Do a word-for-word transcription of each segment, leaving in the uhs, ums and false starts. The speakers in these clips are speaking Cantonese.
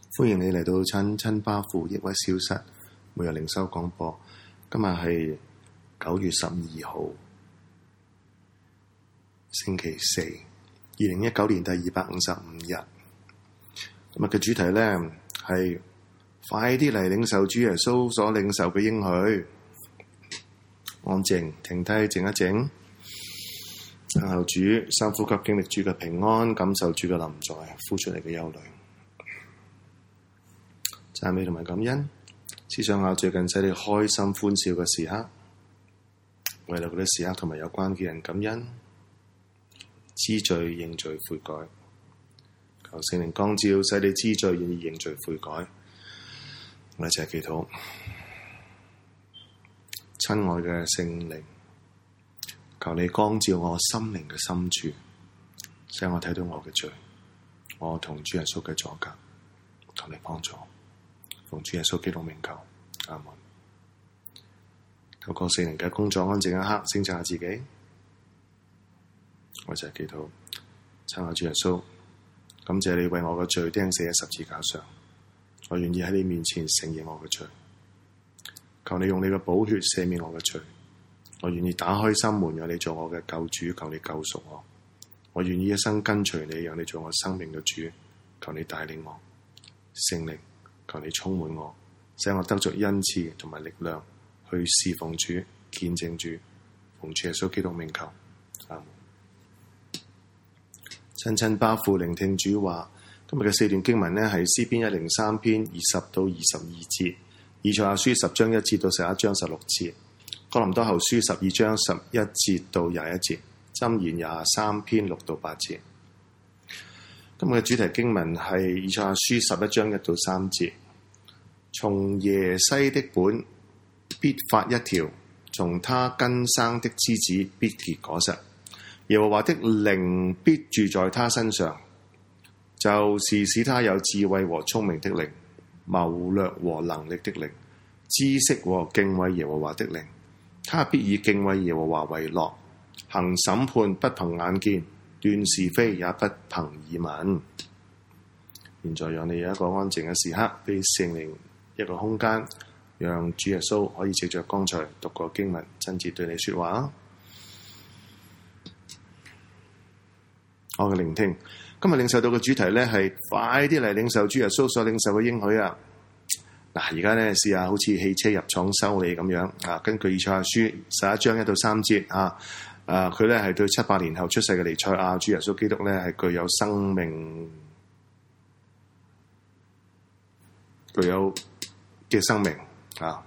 歡迎你嚟到親親巴父抑鬱消失每日靈修廣播。今日係九月十二號，星期四，二零一九年第二百五十五日。今日嘅主題呢係快啲嚟領受主耶穌所領受嘅應許。安靜，停低，靜一靜，等候主，深呼吸，經歷主嘅平安，感受主嘅臨在，呼出嚟嘅憂慮。讚美同埋感恩，思想下最近使你開心歡笑嘅時刻，為咗嗰啲時刻同埋有關嘅人感恩，知罪認罪悔改，求聖靈光照，使你知罪願意認罪悔改。我哋一齊祈禱。親愛嘅聖靈，求你光照我心靈嘅深處，使我睇到我嘅罪，我同主耶穌嘅阻隔，求你幫助。奉主耶穌基督名求，阿門。透過聖靈嘅工作，安靜一刻，省察下自己。我就係祈禱，親愛主耶穌，感謝你為我嘅罪釘死喺十字架上，我願意喺你面前承認我嘅罪。求你用你嘅寶血赦免我嘅罪，我願意打開心門，讓你做我嘅救主，求你救贖我。我願意一生跟隨你，讓你做我生命嘅主，求你帶領我。聖靈，求你充滿我，使我得着恩賜同埋力量去侍奉主、見證主。奉主耶穌基督名求，阿門。親親巴父聆聽主話。今日嘅四段經文呢，係詩篇一零三篇二十到二十二節，以賽亞書十章一節到十一章十六節，哥林多後書十二章十一節到廿一節，箴言廿三篇六到八節。今日嘅主題經文係以賽亞書十一章一到三節，從耶西的本必發一條，從他根生的枝子必結果實。耶和華的靈必住在他身上，就是使他有智慧和聰明的靈，謀略和能力的靈，知識和敬畏耶和華的靈。他必以敬畏耶和華為樂，行審判不憑眼見，斷是非也不憑耳聞。現在讓你有一個安靜嘅時刻，俾聖靈一個空間，讓主耶穌可以藉着剛才讀過經文，親自對你說話。我嘅聆聽，今日領受到嘅主題呢係快啲嚟領受主耶穌所領受嘅應許啊！嗱，而家呢試下好似汽車入廠修理咁樣啊，根據以賽亞書十一章一到三節啊。誒，佢咧係對七百年後出世嘅彌賽亞主耶穌基督咧係具有生命、具有嘅生命啊！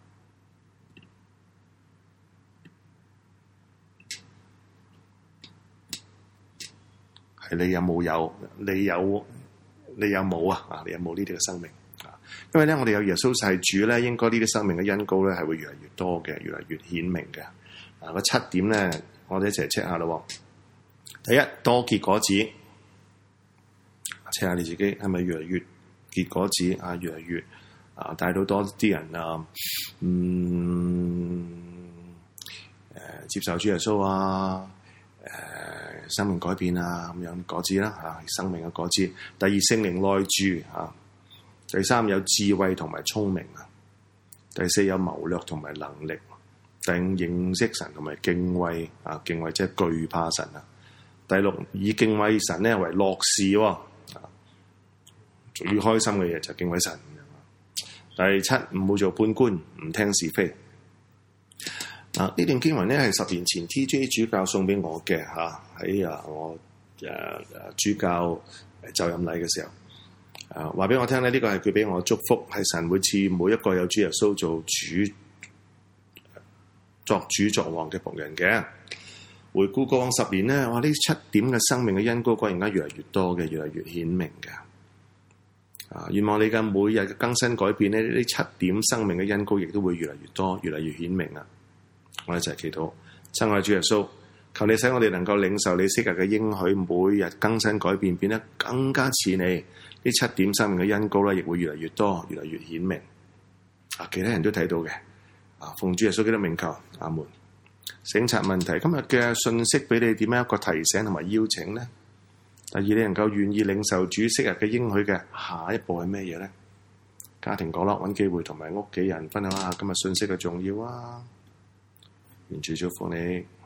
係你有冇有？你有你有冇啊？啊，你有冇呢啲嘅生命啊？因為咧，我哋有耶穌係主咧，應該呢啲生命嘅恩膏咧係會越嚟越多嘅，越嚟越顯明嘅。啊，個七點咧。我哋一齊 check 下咯。第一，多結果子，check 下你自己係咪越嚟越結果子啊？越嚟越啊，帶到多啲人啊，嗯，誒、呃，接受主耶穌啊，誒、呃，生命改變啊，咁樣果子啦，吓、啊，生命嘅果子。第二，聖靈內住啊。第三，有智慧同埋聰明啊。第四，有謀略同埋能力。第五，認識神同埋敬畏啊，敬畏即係懼怕神啊。第六，以敬畏神咧為樂事喎，啊，最開心嘅嘢就係敬畏神。第七，唔好做判官，唔聽是非。啊，呢段經文咧係十年前 T J 主教送俾我嘅嚇，喺啊我誒誒、啊、主教就任禮嘅時候，啊話俾我聽咧，呢個係佢俾我祝福，係神會賜每一個有主耶穌做主。作主作王嘅僕人嘅。回顧過往十年呢，哇！呢七點嘅生命嘅恩膏，果然間越嚟越多嘅，越嚟越顯明嘅。啊，願望你嘅每日嘅更新改變呢，呢七點生命嘅恩膏亦都會越嚟越多，越嚟越顯明啊！我哋一齊祈禱，親愛主耶穌，求你使我哋能夠領受你昔日嘅應許，每日更新改變，變得更加似你。呢七點生命嘅恩膏咧，亦會越嚟越多，越嚟越顯明。啊，其他人都睇到嘅。奉主耶穌基督名求，阿門。省察問題，今日嘅信息俾你點樣一個提醒同埋邀請呢？ 第二，你能夠願意領受主昔日嘅應許嘅下一步係咩嘢咧？家庭角落揾機會同埋屋企人分享下今日信息嘅重要啊！願主祝福你。